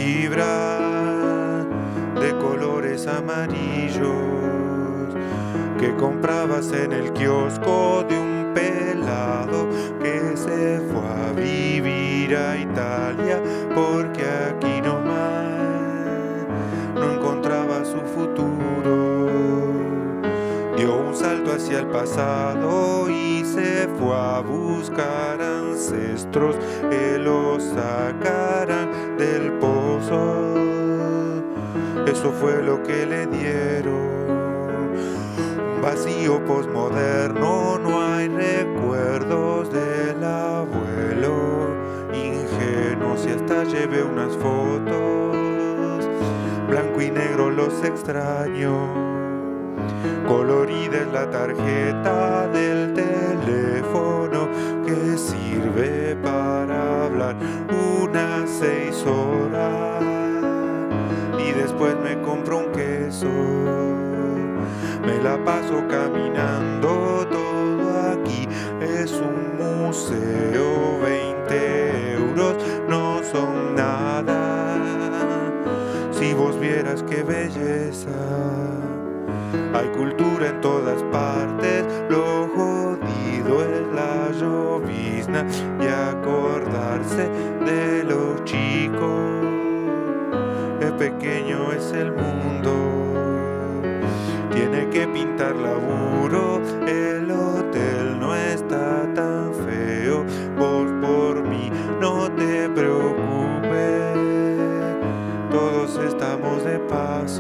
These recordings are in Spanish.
fibra de colores amarillos que comprabas en el kiosco de un pelado que se fue a vivir a Italia porque aquí nomás no encontraba su futuro. Dio un salto hacia el pasado y se fue a buscar ancestros que lo sacaran del pozo. Eso fue lo que le dieron. Un vacío posmoderno, no hay recuerdos del abuelo. Ingenuos y hasta llevé unas fotos. Blanco y negro los extraño. Colorida es la tarjeta del teléfono que sirve para hablar unas 6 horas y después me compro un queso. Me la paso caminando, todo aquí es un museo. 20 euros no son nada si vos vieras qué belleza. Hay cultura en todas partes, lo jodido es la llovizna y acordarse de los chicos. Qué pequeño es el mundo, tiene que pintar laburo, el hotel no está tan feo, vos por mí no te preocupes, todos estamos de paso.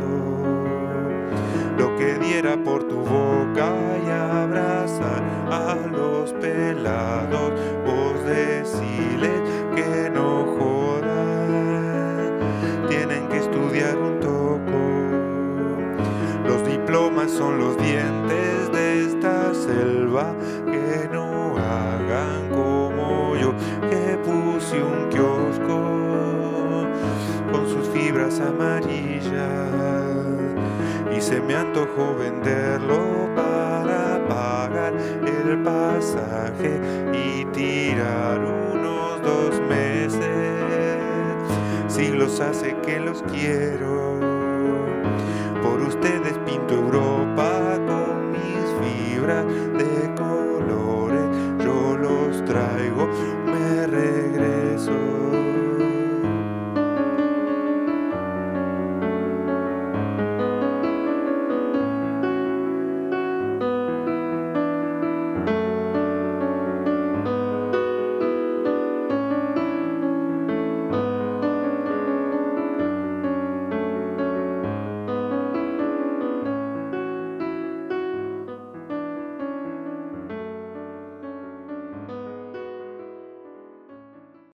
Lo que diera por tu boca y abrazar a los pelados, vos deciles que no jodan, tienen que estudiar un toco. Los diplomas son los dientes de esta selva, que no hagan como yo, que puse un kiosco con sus fibras amarillas. Y se me antojó venderlo para pagar el pasaje y tirar unos 2 meses. Siglos hace que los quiero. Por ustedes pinto Europa con mis fibras